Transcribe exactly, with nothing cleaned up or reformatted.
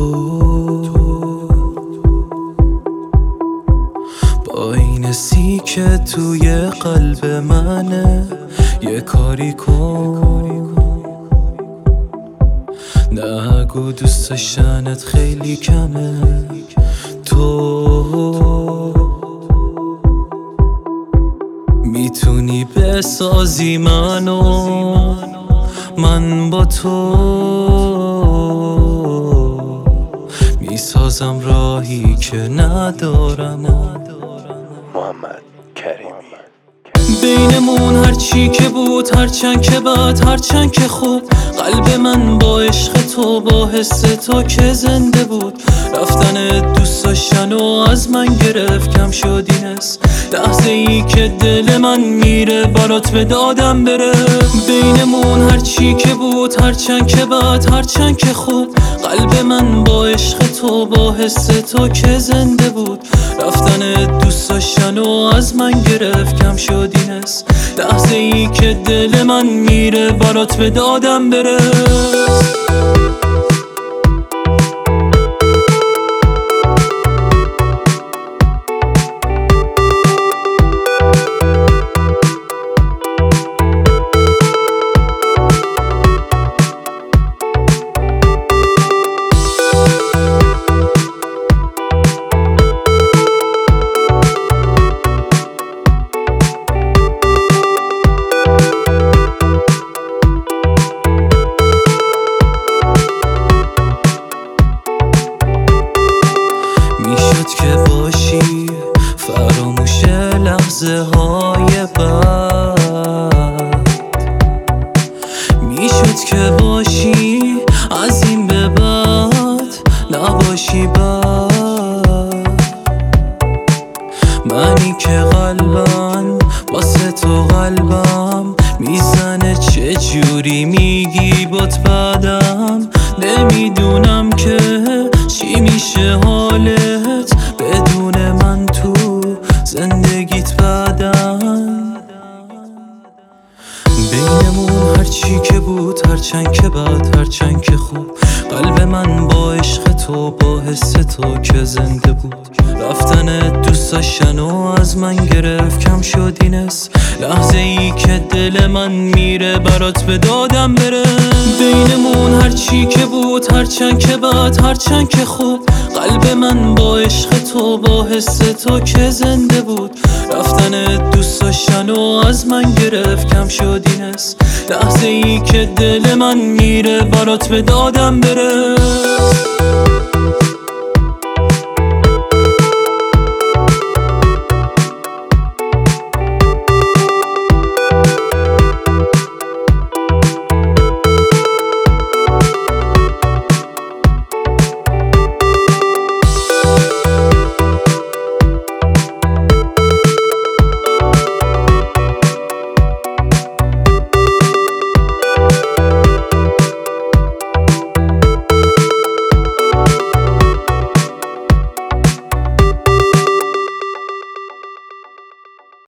با این سی که توی قلب منه یه کاری کن، نگو دوست داشتنت خیلی کمه. تو میتونی بسازی منو، من با تو میسازم راهی که ندارم. محمد کریمی. بینمون هرچی که بود، هرچند که بد، هرچند که خوب، قلب من با عشق تو، با حس تو که زنده بود. رفتن دوست داشتن و از من گرفت، کم شد این حس، لحظه ای که دل من میره برات به دادم بره. بینمون هرچی که بود، هرچند که بد، هرچند که خوب، قلب من با عشق تو، با حس تو که زنده بود. رفتن دوست داشتن و از من گرفت، کم شد این حس، لحظه ای که دل من میره برات به دادم بره. میشد که باشی فراموش لحظه های بد، میشد که باشی از این به بعد نباشی بد. منی که قلبم واسه تو قلبم میزنه، چه جوری میگی بات بعدم، نمیدونم که چی میشه حالت بدون من تو زندگیت بعدن. بینمون هرچی که بود، هرچند که بد، هرچند که خوب، قلب من با عشق تو، با حس تو که زنده بود. رفتن دوست داشتن و از من گرفت، کم شد این حس، لحظه ای که دل من میره برات به دادم بره. بینمون هرچی که بود، هرچند که بد، هرچند که خوب، قلب من با عشق تو، با حس تو که زنده بود. رفتن دوست داشتن و از من گرفت، کم شد این حس، لحظه ای که دل من میره برات به دادم بره.